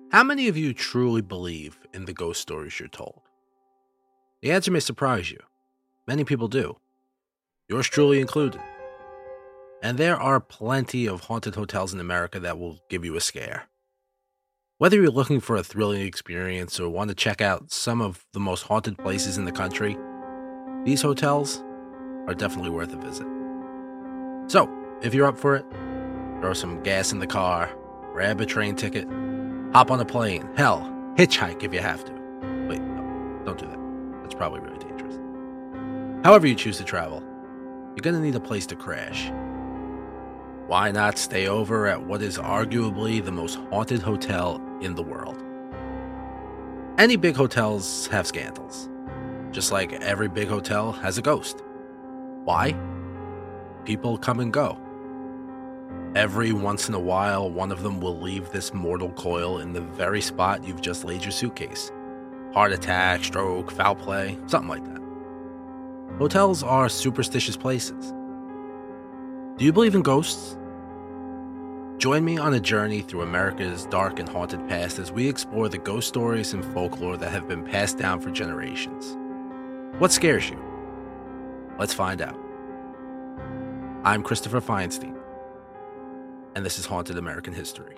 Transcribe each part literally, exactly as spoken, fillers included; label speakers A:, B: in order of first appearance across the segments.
A: How many of you truly believe in the ghost stories you're told? The answer may surprise you. Many people do, yours truly included. And there are plenty of haunted hotels in America that will give you a scare. Whether you're looking for a thrilling experience or want to check out some of the most haunted places in the country, these hotels are definitely worth a visit. So, if you're up for it, throw some gas in the car, grab a train ticket, hop on a plane, hell, hitchhike if you have to. Wait, no, don't do that. That's probably really dangerous. However you choose to travel, you're going to need a place to crash. Why not stay over at what is arguably the most haunted hotel in the world? Any big hotels have scandals, just like every big hotel has a ghost. Why? People come and go. Every once in a while, one of them will leave this mortal coil in the very spot you've just laid your suitcase. Heart attack, stroke, foul play, something like that. Hotels are superstitious places. Do you believe in ghosts? Join me on a journey through America's dark and haunted past as we explore the ghost stories and folklore that have been passed down for generations. What scares you? Let's find out. I'm Christopher Feinstein, and this is Haunted American History.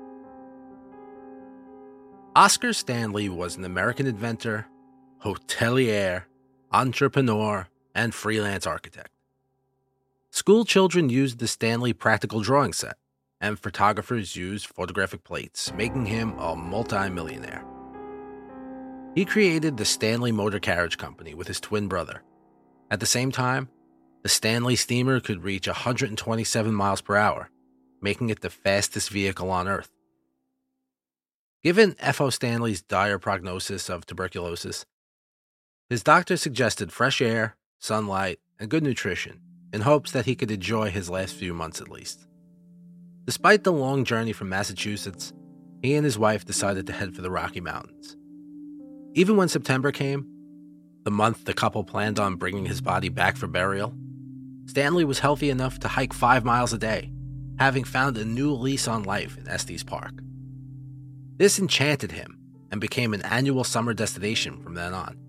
A: Oscar Stanley was an American inventor, hotelier, entrepreneur, and freelance architect. School children used the Stanley practical drawing set, and photographers used photographic plates, making him a multi-millionaire. He created the Stanley Motor Carriage Company with his twin brother. At the same time, the Stanley steamer could reach one hundred twenty-seven miles per hour, making it the fastest vehicle on Earth. Given F O Stanley's dire prognosis of tuberculosis, his doctor suggested fresh air, sunlight, and good nutrition in hopes that he could enjoy his last few months at least. Despite the long journey from Massachusetts, he and his wife decided to head for the Rocky Mountains. Even when September came, the month the couple planned on bringing his body back for burial, Stanley was healthy enough to hike five miles a day, having found a new lease on life in Estes Park. This enchanted him and became an annual summer destination from then on.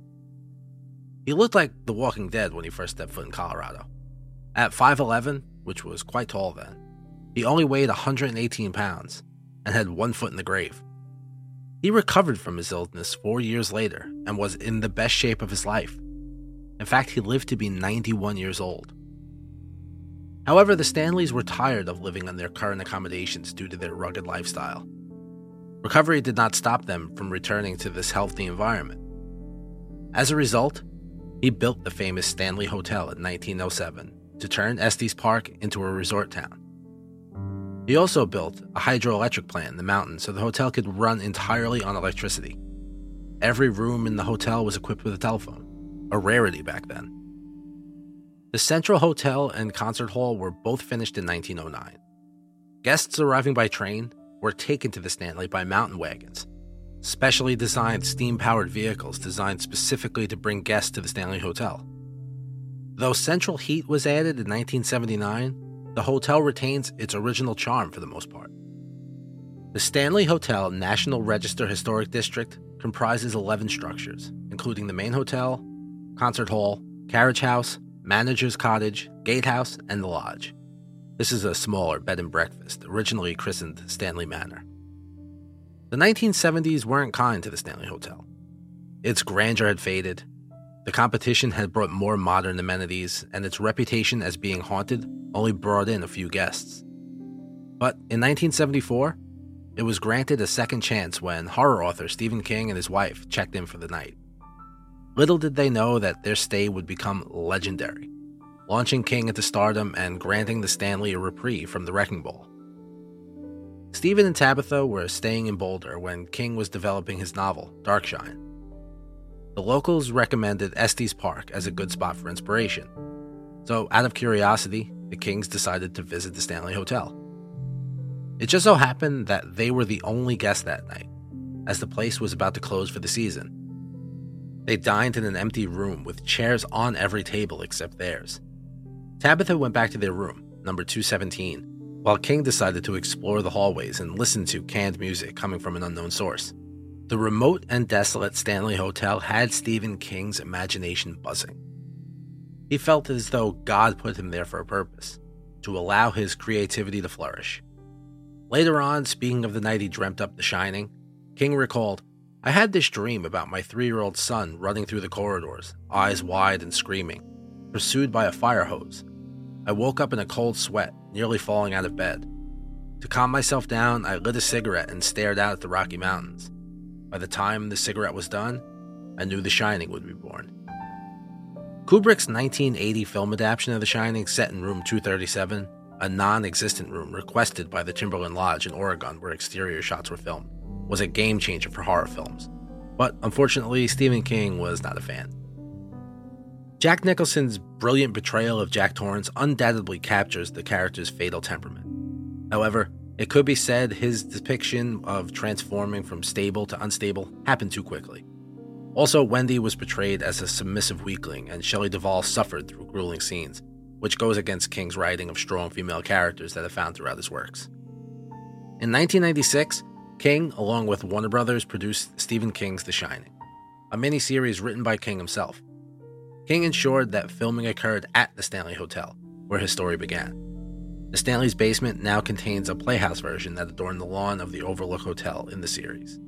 A: He looked like The Walking Dead when he first stepped foot in Colorado. At five eleven, which was quite tall then, he only weighed one hundred eighteen pounds and had one foot in the grave. He recovered from his illness four years later and was in the best shape of his life. In fact, he lived to be ninety-one years old. However, the Stanleys were tired of living on their current accommodations due to their rugged lifestyle. Recovery did not stop them from returning to this healthy environment. As a result, he built the famous Stanley Hotel in nineteen oh seven to turn Estes Park into a resort town. He also built a hydroelectric plant in the mountains so the hotel could run entirely on electricity. Every room in the hotel was equipped with a telephone, a rarity back then. The Central Hotel and Concert Hall were both finished in nineteen oh nine. Guests arriving by train were taken to the Stanley by mountain wagons, specially designed steam-powered vehicles designed specifically to bring guests to the Stanley Hotel. Though central heat was added in nineteen seventy-nine, the hotel retains its original charm for the most part. The Stanley Hotel National Register Historic District comprises eleven structures, including the main hotel, concert hall, carriage house, manager's cottage, gatehouse, and the lodge. This is a smaller bed and breakfast, originally christened Stanley Manor. The nineteen seventies weren't kind to the Stanley Hotel. Its grandeur had faded, the competition had brought more modern amenities, and its reputation as being haunted only brought in a few guests. But in nineteen seventy-four, it was granted a second chance when horror author Stephen King and his wife checked in for the night. Little did they know that their stay would become legendary, launching King into stardom and granting the Stanley a reprieve from the wrecking ball. Stephen and Tabitha were staying in Boulder when King was developing his novel, Darkshine. The locals recommended Estes Park as a good spot for inspiration, so out of curiosity, the Kings decided to visit the Stanley Hotel. It just so happened that they were the only guests that night, as the place was about to close for the season. They dined in an empty room with chairs on every table except theirs. Tabitha went back to their room, number two seventeen, while King decided to explore the hallways and listen to canned music coming from an unknown source. The remote and desolate Stanley Hotel had Stephen King's imagination buzzing. He felt as though God put him there for a purpose, to allow his creativity to flourish. Later on, speaking of the night he dreamt up The Shining, King recalled, "I had this dream about my three-year-old son running through the corridors, eyes wide and screaming, pursued by a fire hose. I woke up in a cold sweat, nearly falling out of bed. To calm myself down, I lit a cigarette and stared out at the Rocky Mountains. By the time the cigarette was done, I knew The Shining would be born." Kubrick's nineteen eighty film adaptation of The Shining, set in room two thirty-seven, a non-existent room requested by the Timberland Lodge in Oregon where exterior shots were filmed, was a game-changer for horror films. But unfortunately, Stephen King was not a fan. Jack Nicholson's brilliant portrayal of Jack Torrance undoubtedly captures the character's fatal temperament. However, it could be said his depiction of transforming from stable to unstable happened too quickly. Also, Wendy was portrayed as a submissive weakling, and Shelley Duvall suffered through grueling scenes, which goes against King's writing of strong female characters that are found throughout his works. In nineteen ninety-six, King, along with Warner Brothers, produced Stephen King's The Shining, a miniseries written by King himself. King ensured that filming occurred at the Stanley Hotel, where his story began. The Stanley's basement now contains a playhouse version that adorned the lawn of the Overlook Hotel in the series.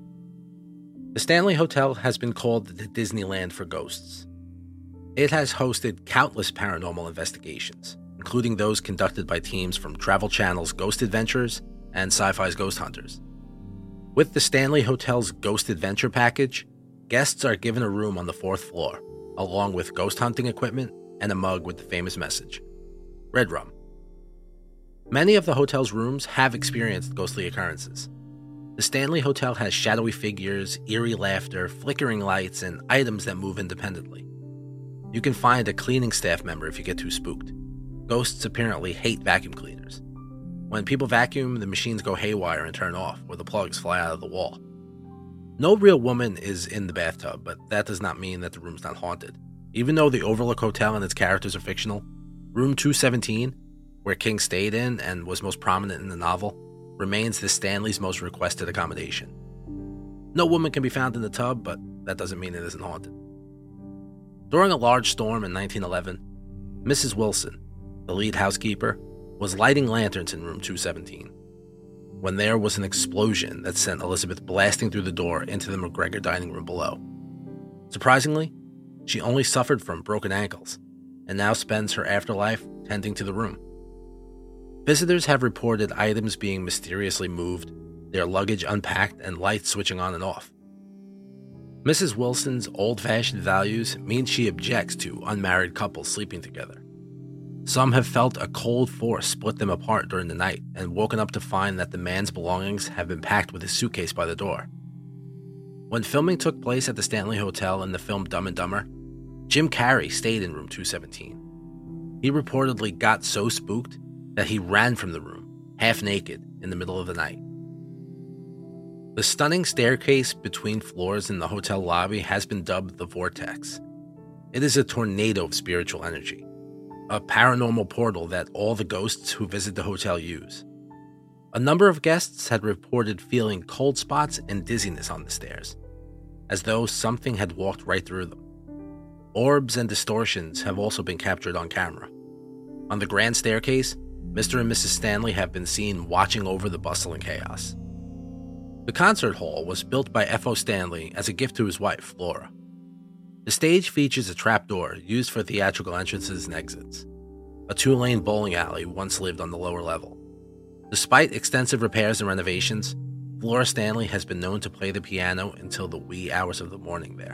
A: The Stanley Hotel has been called the Disneyland for ghosts. It has hosted countless paranormal investigations, including those conducted by teams from Travel Channel's Ghost Adventures and Sci-Fi's Ghost Hunters. With the Stanley Hotel's Ghost Adventure package, guests are given a room on the fourth floor, along with ghost hunting equipment and a mug with the famous message, "Red Rum." Many of the hotel's rooms have experienced ghostly occurrences. The Stanley Hotel has shadowy figures, eerie laughter, flickering lights, and items that move independently. You can find a cleaning staff member if you get too spooked. Ghosts apparently hate vacuum cleaners. When people vacuum, the machines go haywire and turn off, or the plugs fly out of the wall. No real woman is in the bathtub, but that does not mean that the room's not haunted. Even though the Overlook Hotel and its characters are fictional, room two seventeen, where King stayed in and was most prominent in the novel, remains the Stanley's most requested accommodation. No woman can be found in the tub, but that doesn't mean it isn't haunted. During a large storm in nineteen eleven, Missus Wilson, the lead housekeeper, was lighting lanterns in room two seventeen, when there was an explosion that sent Elizabeth blasting through the door into the McGregor dining room below. Surprisingly, she only suffered from broken ankles, and now spends her afterlife tending to the room. Visitors have reported items being mysteriously moved, their luggage unpacked, and lights switching on and off. Missus Wilson's old-fashioned values mean she objects to unmarried couples sleeping together. Some have felt a cold force split them apart during the night and woken up to find that the man's belongings have been packed with his suitcase by the door. When filming took place at the Stanley Hotel in the film Dumb and Dumber, Jim Carrey stayed in room two seventeen. He reportedly got so spooked that he ran from the room, half naked, in the middle of the night. The stunning staircase between floors in the hotel lobby has been dubbed the Vortex. It is a tornado of spiritual energy, a paranormal portal that all the ghosts who visit the hotel use. A number of guests had reported feeling cold spots and dizziness on the stairs, as though something had walked right through them. Orbs and distortions have also been captured on camera. On the grand staircase, Mister and Missus Stanley have been seen watching over the bustle and chaos. The concert hall was built by F O Stanley as a gift to his wife, Flora. The stage features a trapdoor used for theatrical entrances and exits. A two-lane bowling alley once lived on the lower level. Despite extensive repairs and renovations, Flora Stanley has been known to play the piano until the wee hours of the morning there.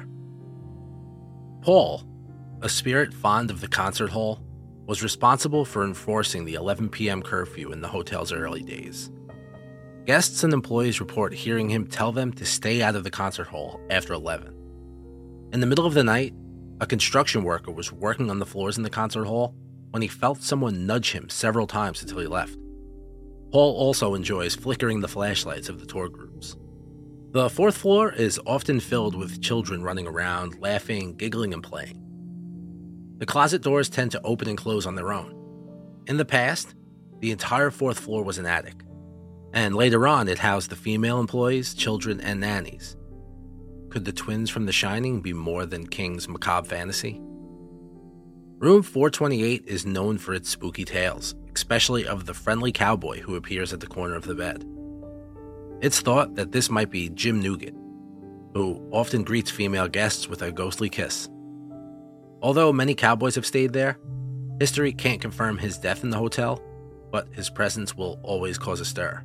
A: Paul, a spirit fond of the concert hall, was responsible for enforcing the eleven p.m. curfew in the hotel's early days. Guests and employees report hearing him tell them to stay out of the concert hall after eleven. In the middle of the night, a construction worker was working on the floors in the concert hall when he felt someone nudge him several times until he left. Paul also enjoys flickering the flashlights of the tour groups. The fourth floor is often filled with children running around, laughing, giggling, and playing. The closet doors tend to open and close on their own. In the past, The entire fourth floor was an attic, and later on it housed the female employees, children, and nannies. Could the twins from The Shining be more than King's macabre fantasy? Room four twenty-eight is known for its spooky tales, especially of the friendly cowboy who appears at the corner of the bed. It's thought that this might be Jim Nugent, who often greets female guests with a ghostly kiss. Although many cowboys have stayed there, history can't confirm his death in the hotel, but his presence will always cause a stir.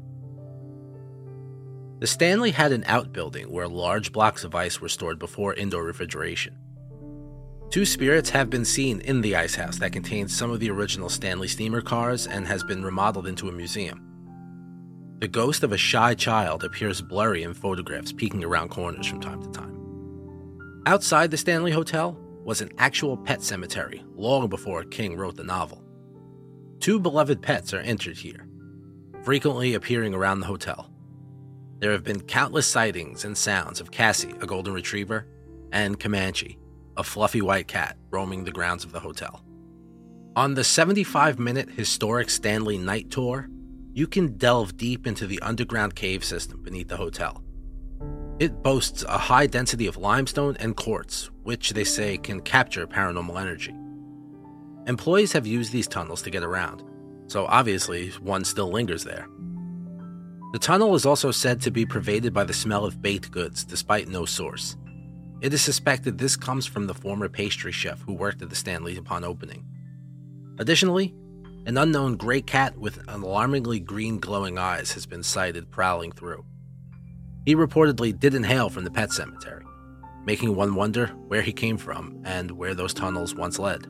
A: The Stanley had an outbuilding where large blocks of ice were stored before indoor refrigeration. Two spirits have been seen in the ice house that contains some of the original Stanley steamer cars and has been remodeled into a museum. The ghost of a shy child appears blurry in photographs peeking around corners from time to time. Outside the Stanley Hotel was an actual pet cemetery long before King wrote the novel. Two beloved pets are entered here, frequently appearing around the hotel. There have been countless sightings and sounds of Cassie, a golden retriever, and Comanche, a fluffy white cat, roaming the grounds of the hotel. On the seventy-five minute historic Stanley Night Tour, you can delve deep into the underground cave system beneath the hotel. It boasts a high density of limestone and quartz, which they say can capture paranormal energy. Employees have used these tunnels to get around, so obviously one still lingers there. The tunnel is also said to be pervaded by the smell of baked goods, despite no source. It is suspected this comes from the former pastry chef who worked at the Stanley upon opening. Additionally, an unknown gray cat with alarmingly green glowing eyes has been sighted prowling through. He reportedly didn't hail from the pet cemetery, making one wonder where he came from and where those tunnels once led.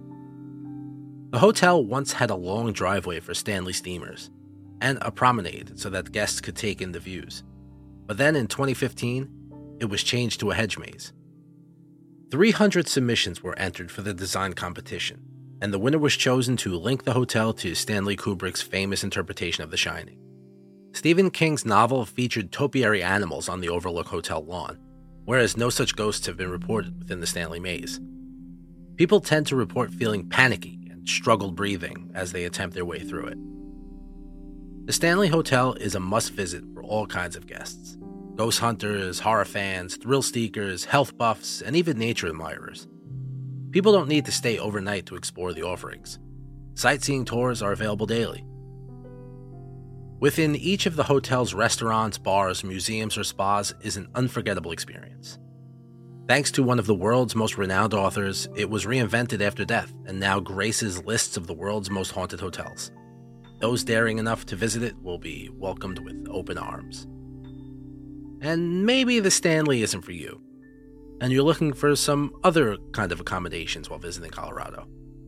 A: The hotel once had a long driveway for Stanley steamers and a promenade so that guests could take in the views. But then in twenty fifteen, it was changed to a hedge maze. three hundred submissions were entered for the design competition, and the winner was chosen to link the hotel to Stanley Kubrick's famous interpretation of The Shining. Stephen King's novel featured topiary animals on the Overlook Hotel lawn, whereas no such ghosts have been reported within the Stanley maze. People tend to report feeling panicky and struggled breathing as they attempt their way through it. The Stanley Hotel is a must-visit for all kinds of guests: ghost hunters, horror fans, thrill seekers, health buffs, and even nature admirers. People don't need to stay overnight to explore the offerings. Sightseeing tours are available daily. Within each of the hotel's restaurants, bars, museums, or spas is an unforgettable experience. Thanks to one of the world's most renowned authors, it was reinvented after death and now graces lists of the world's most haunted hotels. Those daring enough to visit it will be welcomed with open arms. And maybe the Stanley isn't for you, and you're looking for some other kind of accommodations while visiting Colorado.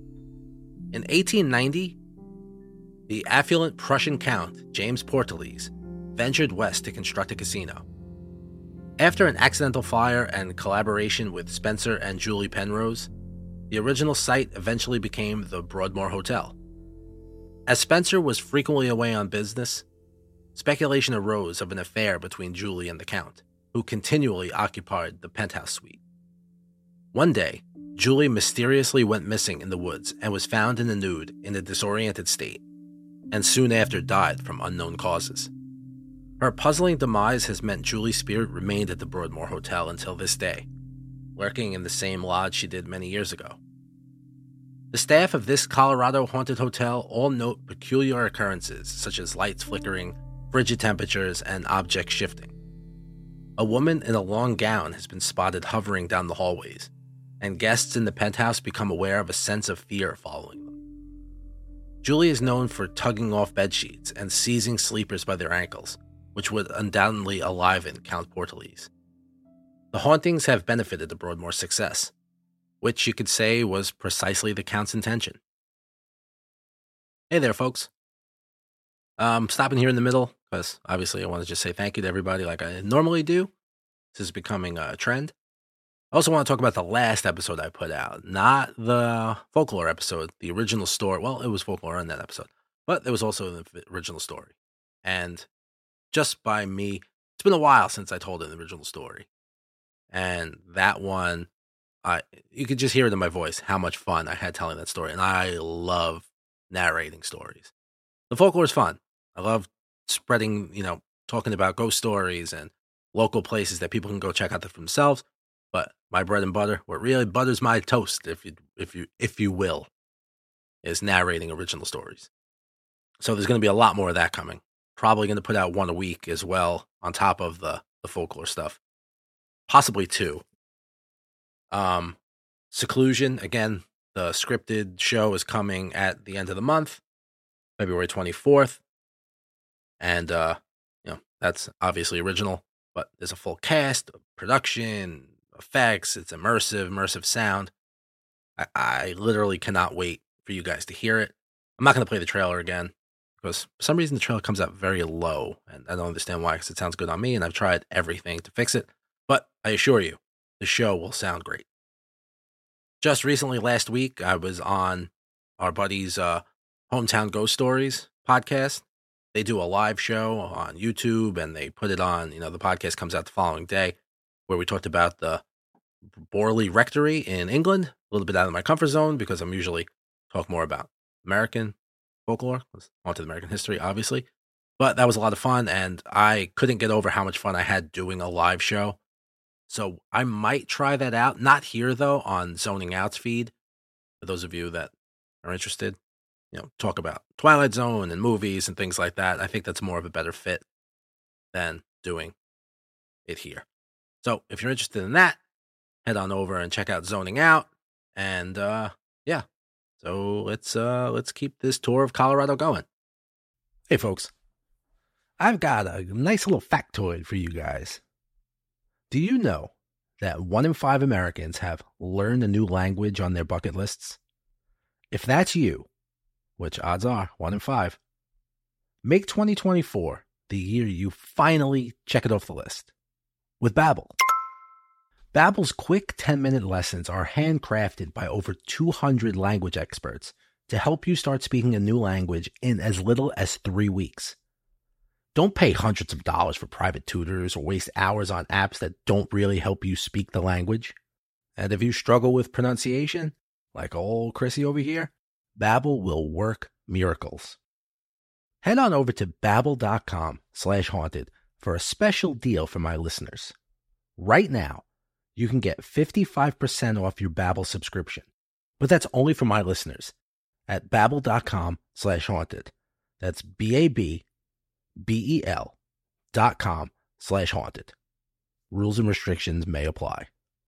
A: In eighteen ninety, the affluent Prussian Count, James Portales, ventured west to construct a casino. After an accidental fire and collaboration with Spencer and Julie Penrose, the original site eventually became the Broadmoor Hotel. As Spencer was frequently away on business, speculation arose of an affair between Julie and the Count, who continually occupied the penthouse suite. One day, Julie mysteriously went missing in the woods and was found in the nude in a disoriented state, and soon after died from unknown causes. Her puzzling demise has meant Julie's spirit remained at the Broadmoor Hotel until this day, lurking in the same lodge she did many years ago. The staff of this Colorado haunted hotel all note peculiar occurrences such as lights flickering, frigid temperatures, and objects shifting. A woman in a long gown has been spotted hovering down the hallways, and guests in the penthouse become aware of a sense of fear following them. Julie is known for tugging off bedsheets and seizing sleepers by their ankles, which would undoubtedly enliven Count Portales. The hauntings have benefited the Broadmoor's success, which you could say was precisely the Count's intention. Hey there, folks. Um, stopping here in the middle, because obviously I want to just say thank you to everybody like I normally do. This is becoming a trend. I also want to talk about the last episode I put out, not the folklore episode, the original story. Well, it was folklore in that episode, but there was also the original story. And just by me, it's been a while since I told an original story. And that one, I you could just hear it in my voice how much fun I had telling that story. And I love narrating stories. The folklore is fun. I love spreading, you know, talking about ghost stories and local places that people can go check out for themselves. But my bread and butter, what really butters my toast, if you if you if you will, is narrating original stories. So there's going to be a lot more of that coming. Probably going to put out one a week as well, on top of the the folklore stuff. Possibly two. Um, Seclusion, again, the scripted show is coming at the end of the month, February twenty-fourth. And, uh, you know, that's obviously original, but there's a full cast, production, effects, it's immersive, immersive sound. I, I literally cannot wait for you guys to hear it. I'm not going to play the trailer again, because for some reason the trailer comes out very low, and I don't understand why, because it sounds good on me, and I've tried everything to fix it. But I assure you, the show will sound great. Just recently, last week, I was on our buddy's uh, Hometown Ghost Stories podcast. They do a live show on YouTube, and they put it on, you know, the podcast comes out the following day, where we talked about the Borley Rectory in England, a little bit out of my comfort zone, because I'm usually talk more about American folklore, onto the American history, obviously. But that was a lot of fun, and I couldn't get over how much fun I had doing a live show. So I might try that out. Not here, though, on Zoning Out's feed. For those of you that are interested, you know, talk about Twilight Zone and movies and things like that. I think that's more of a better fit than doing it here. So if you're interested in that, head on over and check out Zoning Out. And uh, yeah, so let's uh, let's keep this tour of Colorado going. Hey, folks, I've got a nice little factoid for you guys. Do you know that one in five Americans have learned a new language on their bucket lists? If that's you, which odds are one in five, make twenty twenty-four the year you finally check it off the list with Babbel. Babbel's quick ten-minute lessons are handcrafted by over two hundred language experts to help you start speaking a new language in as little as three weeks. Don't pay hundreds of dollars for private tutors or waste hours on apps that don't really help you speak the language. And if you struggle with pronunciation, like old Chrissy over here, Babbel will work miracles. Head on over to babbel.com slash haunted for a special deal for my listeners. Right now, you can get fifty-five percent off your Babbel subscription, but that's only for my listeners at babbel.com slash haunted. That's B-A-B B-E-L dot com slash haunted. Rules and restrictions may apply.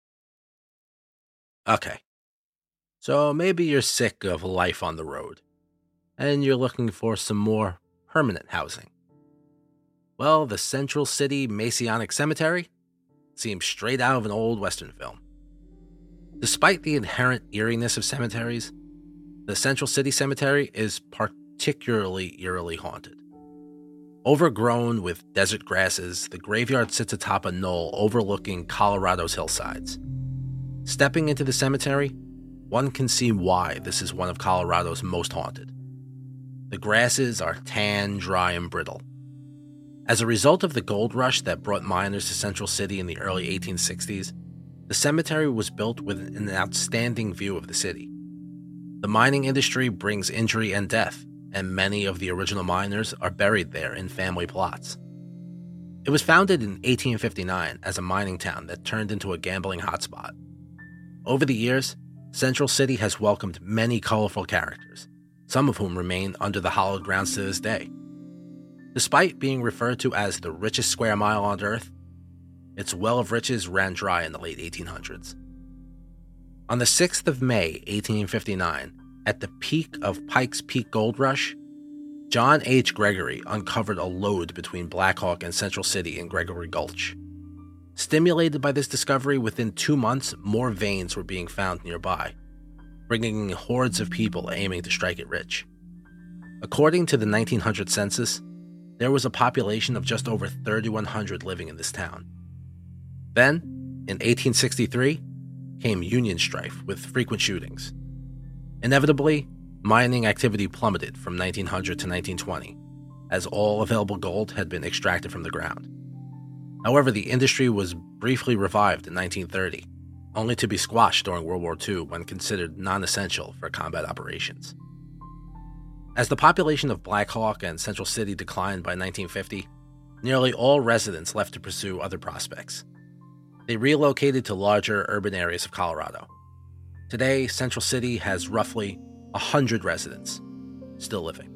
A: Okay. So maybe you're sick of life on the road, and you're looking for some more permanent housing. Well, the Central City Masonic Cemetery seems straight out of an old Western film. Despite the inherent eeriness of cemeteries, the Central City Cemetery is particularly eerily haunted. Overgrown with desert grasses, the graveyard sits atop a knoll overlooking Colorado's hillsides. Stepping into the cemetery, one can see why this is one of Colorado's most haunted. The grasses are tan, dry, and brittle. As a result of the gold rush that brought miners to Central City in the early eighteen sixties, the cemetery was built with an outstanding view of the city. The mining industry brings injury and death, and many of the original miners are buried there in family plots. It was founded in eighteen fifty-nine as a mining town that turned into a gambling hotspot. Over the years, Central City has welcomed many colorful characters, some of whom remain under the hallowed grounds to this day. Despite being referred to as the richest square mile on Earth, its well of riches ran dry in the late eighteen hundreds. On the sixth of May, eighteen fifty-nine, at the peak of Pikes Peak Gold Rush, John H. Gregory uncovered a lode between Blackhawk and Central City in Gregory Gulch. Stimulated by this discovery, within two months, more veins were being found nearby, bringing in hordes of people aiming to strike it rich. According to the nineteen hundred census, there was a population of just over thirty-one hundred living in this town. Then, in eighteen sixty-three, came Union strife with frequent shootings. Inevitably, mining activity plummeted from nineteen hundred to nineteen twenty, as all available gold had been extracted from the ground. However, the industry was briefly revived in nineteen thirty, only to be squashed during World War Two when considered non-essential for combat operations. As the population of Black Hawk and Central City declined by nineteen fifty, nearly all residents left to pursue other prospects. They relocated to larger urban areas of Colorado. Today, Central City has roughly one hundred residents, still living.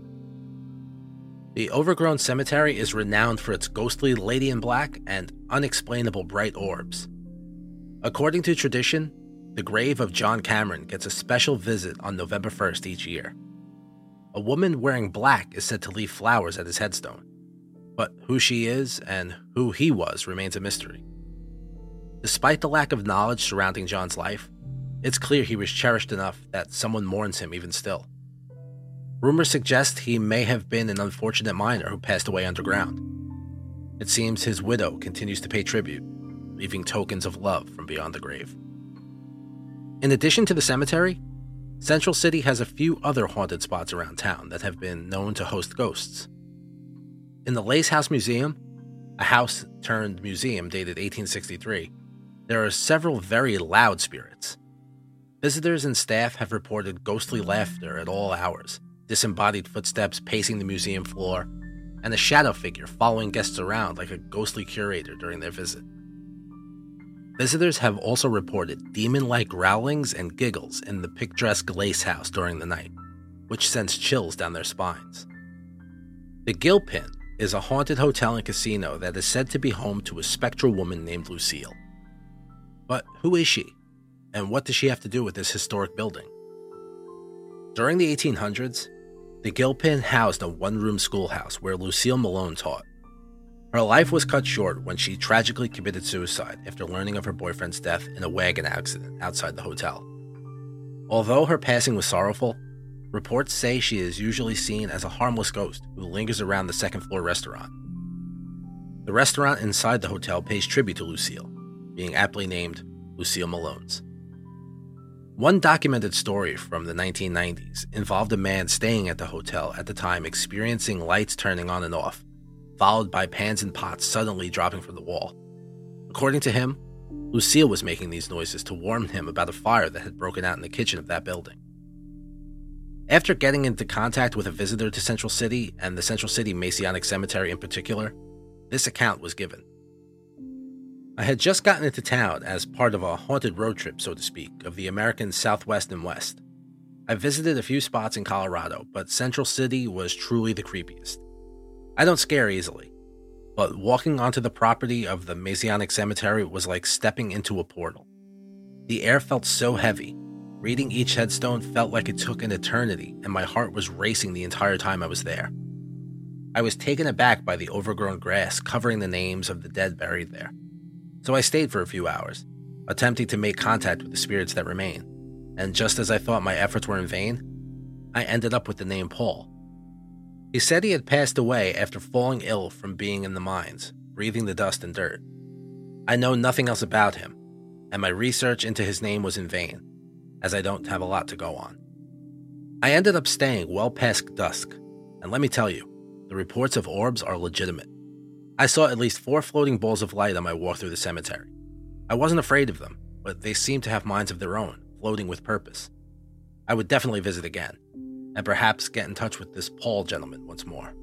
A: The overgrown cemetery is renowned for its ghostly lady in black and unexplainable bright orbs. According to tradition, the grave of John Cameron gets a special visit on November first each year. A woman wearing black is said to leave flowers at his headstone, but who she is and who he was remains a mystery. Despite the lack of knowledge surrounding John's life, it's clear he was cherished enough that someone mourns him even still. Rumors suggest he may have been an unfortunate miner who passed away underground. It seems his widow continues to pay tribute, leaving tokens of love from beyond the grave. In addition to the cemetery, Central City has a few other haunted spots around town that have been known to host ghosts. In the Lace House Museum, a house turned museum dated eighteen sixty-three, there are several very loud spirits. Visitors and staff have reported ghostly laughter at all hours, disembodied footsteps pacing the museum floor, and a shadow figure following guests around like a ghostly curator during their visit. Visitors have also reported demon-like growlings and giggles in the picturesque Lace House during the night, which sends chills down their spines. The Gilpin is a haunted hotel and casino that is said to be home to a spectral woman named Lucille. But who is she, and what does she have to do with this historic building? During the eighteen hundreds, the Gilpin housed a one-room schoolhouse where Lucille Malone taught. Her life was cut short when she tragically committed suicide after learning of her boyfriend's death in a wagon accident outside the hotel. Although her passing was sorrowful, reports say she is usually seen as a harmless ghost who lingers around the second-floor restaurant. The restaurant inside the hotel pays tribute to Lucille, being aptly named Lucille Malone's. One documented story from the nineteen nineties involved a man staying at the hotel at the time experiencing lights turning on and off, followed by pans and pots suddenly dropping from the wall. According to him, Lucille was making these noises to warn him about a fire that had broken out in the kitchen of that building. After getting into contact with a visitor to Central City, and the Central City Masonic Cemetery in particular, this account was given. I had just gotten into town as part of a haunted road trip, so to speak, of the American Southwest and West. I visited a few spots in Colorado, but Central City was truly the creepiest. I don't scare easily, but walking onto the property of the Masonic Cemetery was like stepping into a portal. The air felt so heavy. Reading each headstone felt like it took an eternity, and my heart was racing the entire time I was there. I was taken aback by the overgrown grass covering the names of the dead buried there. So I stayed for a few hours, attempting to make contact with the spirits that remain, and just as I thought my efforts were in vain, I ended up with the name Paul. He said he had passed away after falling ill from being in the mines, breathing the dust and dirt. I know nothing else about him, and my research into his name was in vain, as I don't have a lot to go on. I ended up staying well past dusk, and let me tell you, the reports of orbs are legitimate. I saw at least four floating balls of light on my walk through the cemetery. I wasn't afraid of them, but they seemed to have minds of their own, floating with purpose. I would definitely visit again, and perhaps get in touch with this Paul gentleman once more.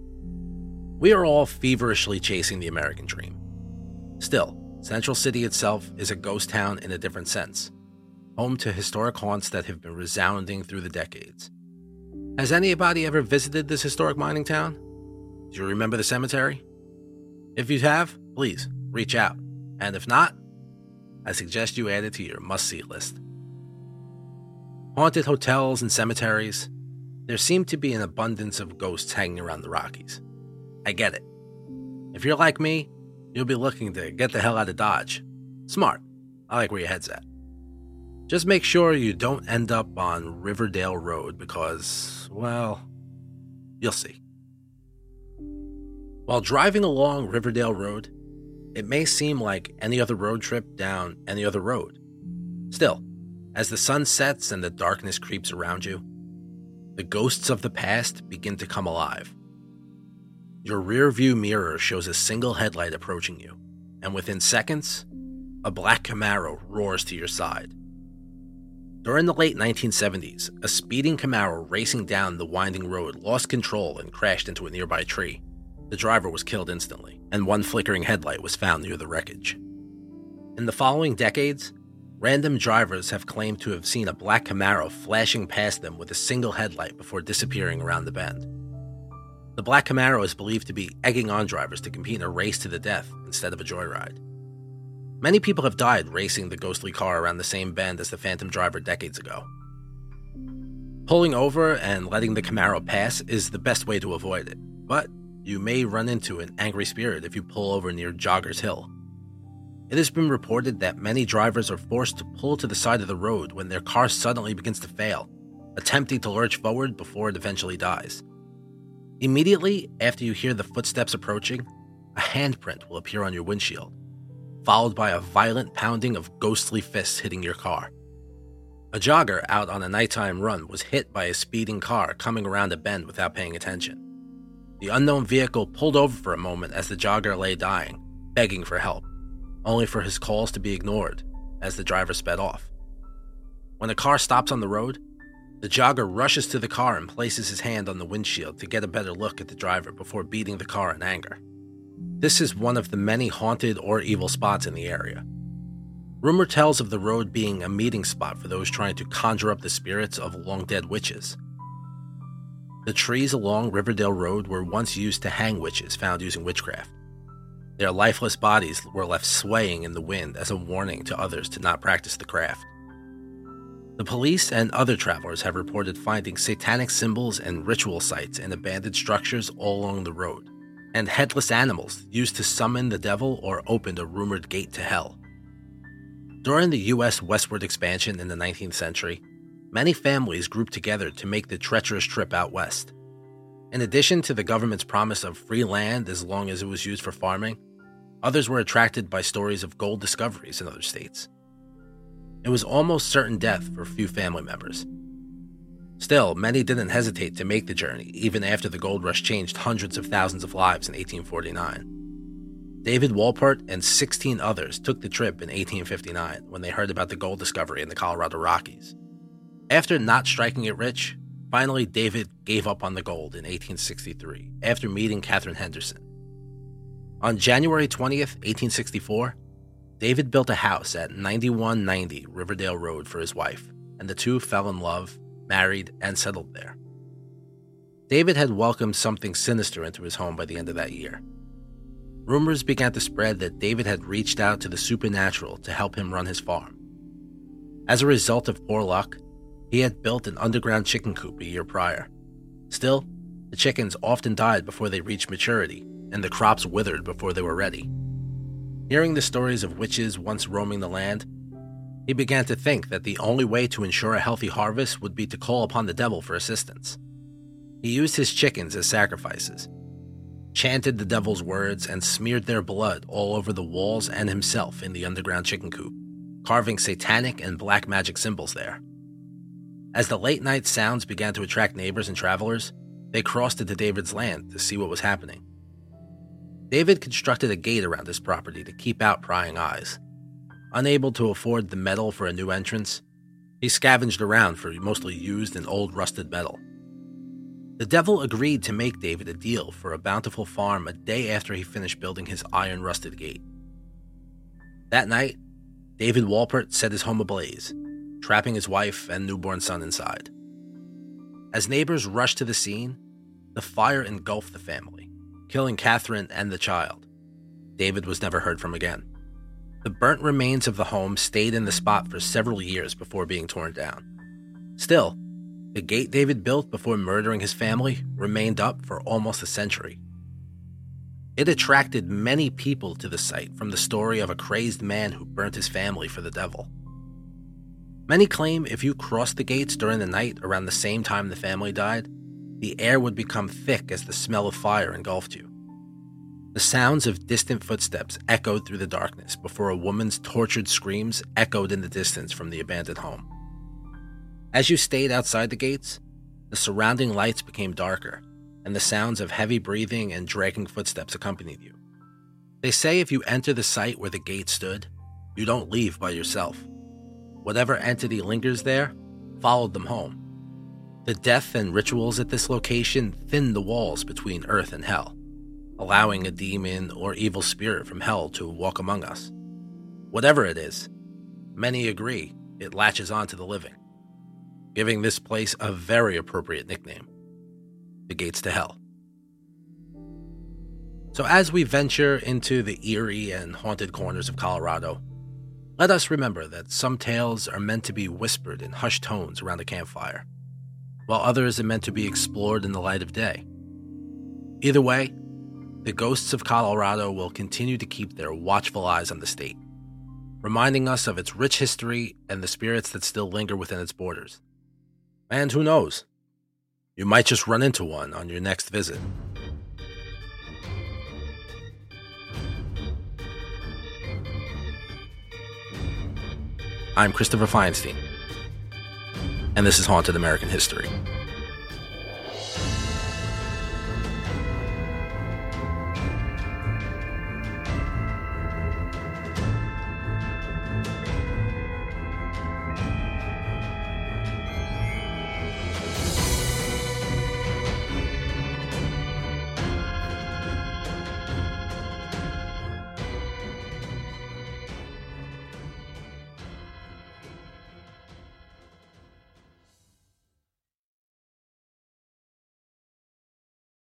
A: We are all feverishly chasing the American dream. Still, Central City itself is a ghost town in a different sense, home to historic haunts that have been resounding through the decades. Has anybody ever visited this historic mining town? Do you remember the cemetery? If you have, please reach out, and if not, I suggest you add it to your must-see list. Haunted hotels and cemeteries, there seem to be an abundance of ghosts hanging around the Rockies. I get it. If you're like me, you'll be looking to get the hell out of Dodge. Smart. I like where your head's at. Just make sure you don't end up on Riverdale Road because, well, you'll see. While driving along Riverdale Road, it may seem like any other road trip down any other road. Still, as the sun sets and the darkness creeps around you, the ghosts of the past begin to come alive. Your rearview mirror shows a single headlight approaching you, and within seconds, a black Camaro roars to your side. During the late nineteen seventies, a speeding Camaro racing down the winding road lost control and crashed into a nearby tree. The driver was killed instantly, and one flickering headlight was found near the wreckage. In the following decades, random drivers have claimed to have seen a black Camaro flashing past them with a single headlight before disappearing around the bend. The black Camaro is believed to be egging on drivers to compete in a race to the death instead of a joyride. Many people have died racing the ghostly car around the same bend as the Phantom driver decades ago. Pulling over and letting the Camaro pass is the best way to avoid it, but you may run into an angry spirit if you pull over near Joggers Hill. It has been reported that many drivers are forced to pull to the side of the road when their car suddenly begins to fail, attempting to lurch forward before it eventually dies. Immediately after you hear the footsteps approaching, a handprint will appear on your windshield, followed by a violent pounding of ghostly fists hitting your car. A jogger out on a nighttime run was hit by a speeding car coming around a bend without paying attention. The unknown vehicle pulled over for a moment as the jogger lay dying, begging for help, only for his calls to be ignored as the driver sped off. When a car stops on the road, the jogger rushes to the car and places his hand on the windshield to get a better look at the driver before beating the car in anger. This is one of the many haunted or evil spots in the area. Rumor tells of the road being a meeting spot for those trying to conjure up the spirits of long-dead witches. The trees along Riverdale Road were once used to hang witches found using witchcraft. Their lifeless bodies were left swaying in the wind as a warning to others to not practice the craft. The police and other travelers have reported finding satanic symbols and ritual sites in abandoned structures all along the road, and headless animals used to summon the devil or opened a rumored gate to hell. During the U S westward expansion in the nineteenth century, many families grouped together to make the treacherous trip out west. In addition to the government's promise of free land as long as it was used for farming, others were attracted by stories of gold discoveries in other states. It was almost certain death for few family members. Still, many didn't hesitate to make the journey, even after the gold rush changed hundreds of thousands of lives in eighteen forty-nine. David Wolpert and sixteen others took the trip in eighteen fifty-nine when they heard about the gold discovery in the Colorado Rockies. After not striking it rich, finally David gave up on the gold in eighteen sixty-three after meeting Catherine Henderson. On January twentieth, eighteen sixty-four, David built a house at ninety-one ninety Riverdale Road for his wife, and the two fell in love, married, and settled there. David had welcomed something sinister into his home by the end of that year. Rumors began to spread that David had reached out to the supernatural to help him run his farm. As a result of poor luck, he had built an underground chicken coop a year prior. Still, the chickens often died before they reached maturity, and the crops withered before they were ready. Hearing the stories of witches once roaming the land, he began to think that the only way to ensure a healthy harvest would be to call upon the devil for assistance. He used his chickens as sacrifices, chanted the devil's words, and smeared their blood all over the walls and himself in the underground chicken coop, carving satanic and black magic symbols there. As the late-night sounds began to attract neighbors and travelers, they crossed into David's land to see what was happening. David constructed a gate around his property to keep out prying eyes. Unable to afford the metal for a new entrance, he scavenged around for mostly used and old rusted metal. The devil agreed to make David a deal for a bountiful farm a day after he finished building his iron-rusted gate. That night, David Wolpert set his home ablaze, trapping his wife and newborn son inside. As neighbors rushed to the scene, the fire engulfed the family, killing Catherine and the child. David was never heard from again. The burnt remains of the home stayed in the spot for several years before being torn down. Still, the gate David built before murdering his family remained up for almost a century. It attracted many people to the site from the story of a crazed man who burnt his family for the devil. Many claim if you crossed the gates during the night around the same time the family died, the air would become thick as the smell of fire engulfed you. The sounds of distant footsteps echoed through the darkness before a woman's tortured screams echoed in the distance from the abandoned home. As you stayed outside the gates, the surrounding lights became darker, and the sounds of heavy breathing and dragging footsteps accompanied you. They say if you enter the site where the gate stood, you don't leave by yourself. whatever entity lingers there followed them home. The death and rituals at this location thinned the walls between earth and hell, allowing a demon or evil spirit from hell to walk among us. Whatever it is, many agree it latches onto the living, giving this place a very appropriate nickname, the Gates to Hell. So as we venture into the eerie and haunted corners of Colorado, let us remember that some tales are meant to be whispered in hushed tones around a campfire, while others are meant to be explored in the light of day. Either way, the ghosts of Colorado will continue to keep their watchful eyes on the state, reminding us of its rich history and the spirits that still linger within its borders. And who knows, you might just run into one on your next visit. I'm Christopher Feinstein, and this is Haunted American History.